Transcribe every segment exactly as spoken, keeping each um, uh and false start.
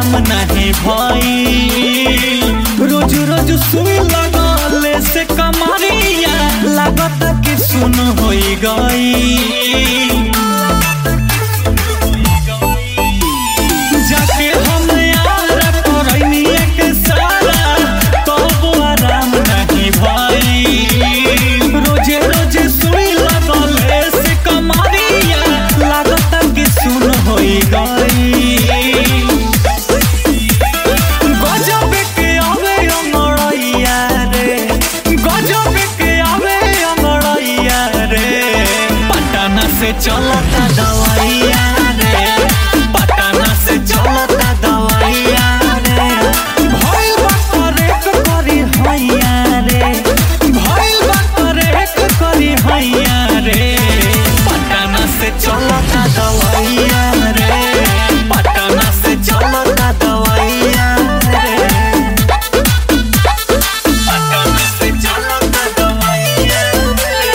आराम नहीं भई रोज रोज सुई लगले से कमरिया लागत कि सुन होई गई जाके हम यार करनी एक सारा तब आराम नहीं भई रोजे रोजे सुई लगले से कमरिया लागत कि सुन होई गई चलता दवाइया रे पटना से चलता दवाइया रे भइल बा करेक करी हैया रे भइल बा करेक करी हैया रे पटना से चलता दवाइया रे पटना से चलता दवाइया रे पटना से चलता दवाइया रे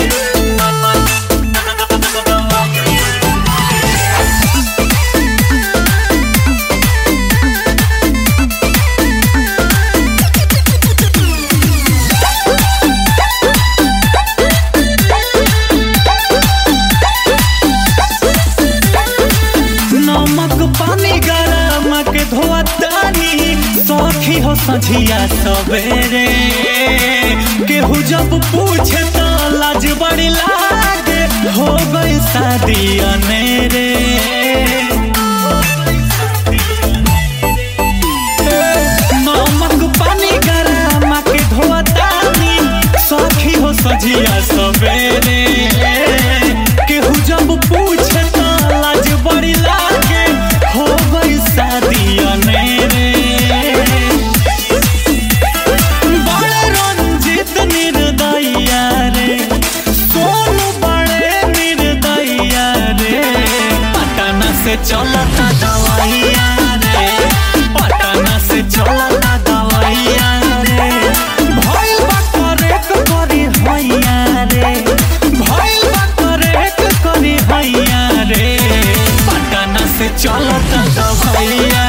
पानी गरम के धोतानी सखी हो सझिया सवेरे केहू जब पूछे तो लाज बड़ी लागे हो गई शादी अनेरे नमक पानी गरम के धोतानी सखी हो सझिया सवेरे केहू जब पूछे तो लाज बड़ी लागे हो गई शादी अनेरे बड़े रंजित निर्दया रे सोनू बड़े निर्दया रे पटना से चलता दवाइया रे पटना से चलता दवाइया रे भइल बा करेक करी हैया रे भइल बा करेक करी हैया रे पटना से चलता दवाइया